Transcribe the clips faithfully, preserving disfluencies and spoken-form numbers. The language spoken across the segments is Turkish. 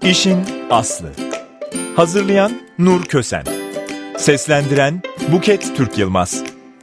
İşin aslı. Hazırlayan Nur Kösen. Seslendiren Buket Türk Yılmaz.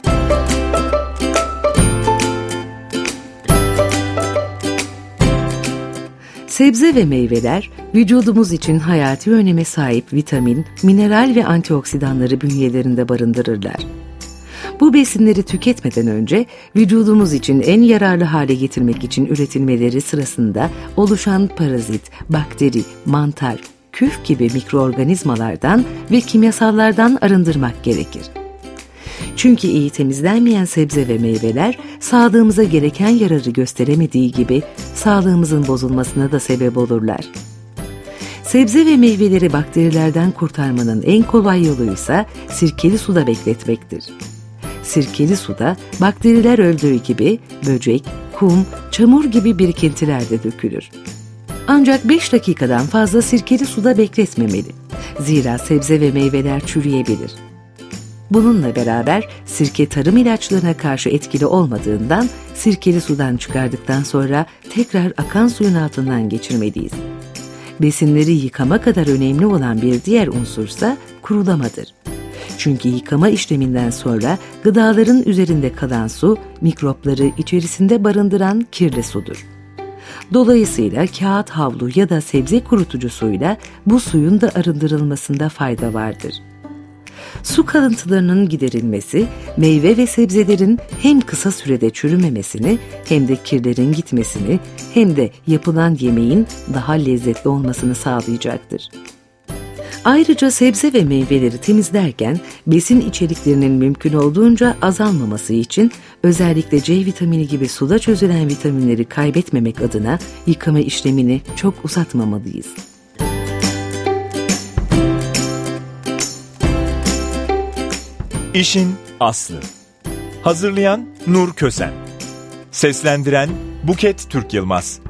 Sebze ve meyveler vücudumuz için hayati öneme sahip vitamin, mineral ve antioksidanları bünyelerinde barındırırlar. Bu besinleri tüketmeden önce vücudumuz için en yararlı hale getirmek için üretilmeleri sırasında oluşan parazit, bakteri, mantar, küf gibi mikroorganizmalardan ve kimyasallardan arındırmak gerekir. Çünkü iyi temizlenmeyen sebze ve meyveler sağlığımıza gereken yararı gösteremediği gibi sağlığımızın bozulmasına da sebep olurlar. Sebze ve meyveleri bakterilerden kurtarmanın en kolay yoluysa sirkeli suda bekletmektir. Sirkeli suda bakteriler öldüğü gibi böcek, kum, çamur gibi birikintiler de dökülür. Ancak beş dakikadan fazla sirkeli suda bekletmemeli. Zira sebze ve meyveler çürüyebilir. Bununla beraber sirke tarım ilaçlarına karşı etkili olmadığından sirkeli sudan çıkardıktan sonra tekrar akan suyun altından geçirmeliyiz. Besinleri yıkama kadar önemli olan bir diğer unsursa kurulamadır. Çünkü yıkama işleminden sonra gıdaların üzerinde kalan su, mikropları içerisinde barındıran kirli sudur. Dolayısıyla kağıt havlu ya da sebze kurutucusuyla bu suyun da arındırılmasında fayda vardır. Su kalıntılarının giderilmesi, meyve ve sebzelerin hem kısa sürede çürümemesini, hem de kirlerin gitmesini, hem de yapılan yemeğin daha lezzetli olmasını sağlayacaktır. Ayrıca sebze ve meyveleri temizlerken besin içeriklerinin mümkün olduğunca azalmaması için özellikle C vitamini gibi suda çözülen vitaminleri kaybetmemek adına yıkama işlemini çok uzatmamalıyız. İşin aslı. Hazırlayan Nur Kösen. Seslendiren Buket Türk Yılmaz.